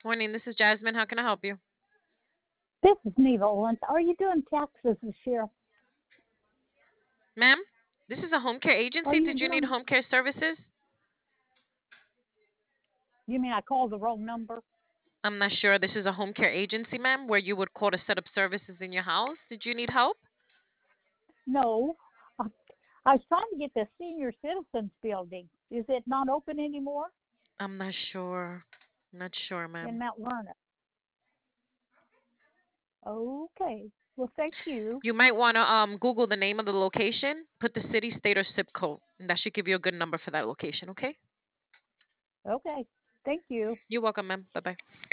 Morning, this is Jasmine. How can I help you? This is Neva Owens. Are you doing taxes this year? Ma'am, this is a home care Are agency. you Did you need doing? home care services? You mean I called the wrong number? I'm not sure. This is a home care agency, ma'am, where you would call to set up services in your house. Did you need help? No. I, I was trying to get the senior citizens building. Is it not open anymore I'm not sure. Not sure, in ma'am. Mount Vernon? Okay. Well, thank you. You might want to Google the name of the location, put the city, state, or zip code, and that should give you a good number for that location, okay? Okay. Thank you. You're welcome, ma'am. Bye bye.